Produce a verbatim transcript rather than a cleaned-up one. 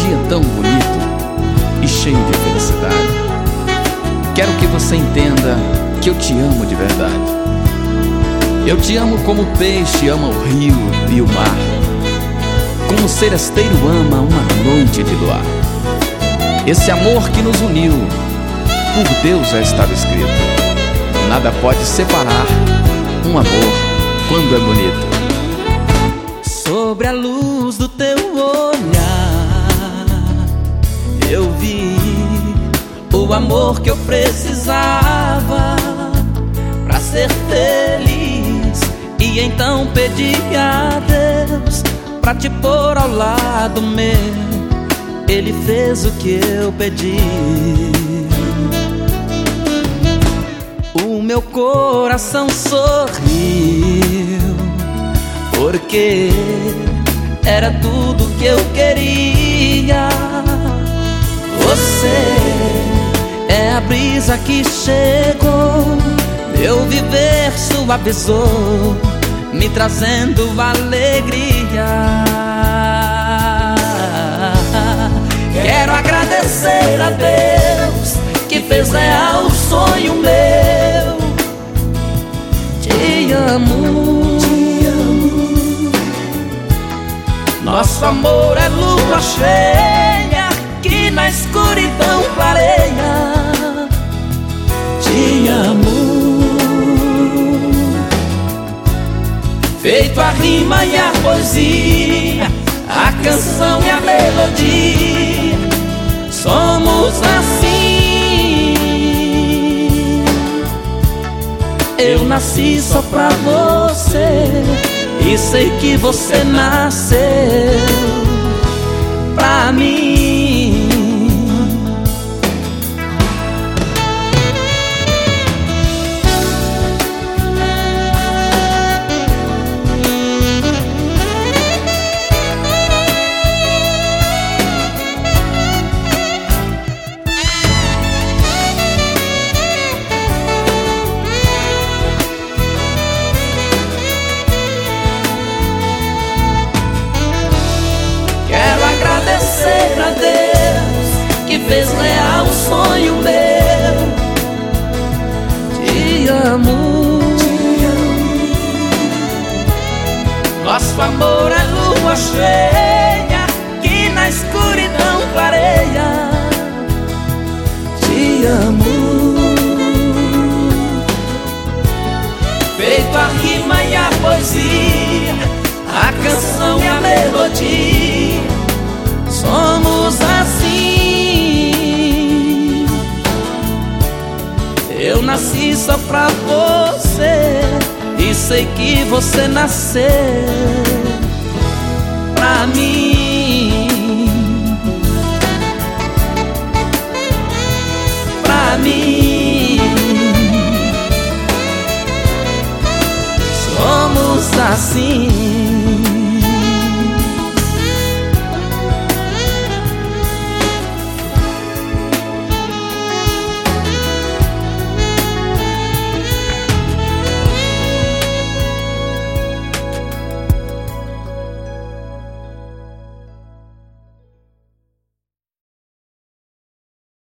dia tão bonito e cheio de felicidade. Quero que você entenda que eu te amo de verdade. Eu te amo como o peixe ama o rio e o mar, como o seresteiro ama uma noite de luar. Esse amor que nos uniu, por Deus já estava escrito. Nada pode separar um amor quando é bonito. Sobre a luz do teu olhar, eu vi o amor que eu precisava pra ser feliz. E então pedi a Deus pra te pôr ao lado meu. Ele fez o que eu pedi. O meu coração sorriu, porque era tudo que eu queria. Você é a brisa que chegou, meu viver suavizou, me trazendo alegria. Quero agradecer a Deus que fez real o sonho meu. Te amo, te amo. Nosso amor é lua cheia que na escuridão clareia. Te amo. Feito a rima e a poesia, a canção e a melodia, somos assim. Eu nasci só pra você e sei que você nasceu pra mim. Agradecer a Deus que fez real o sonho meu. Te amo, te amo. Nosso amor é lua cheia que na escuridão clareia. Te amo. Feito a rima e a poesia, a canção e a melodia, somos assim. Eu nasci só pra você e sei que você nasceu pra mim. Pra mim. Somos assim.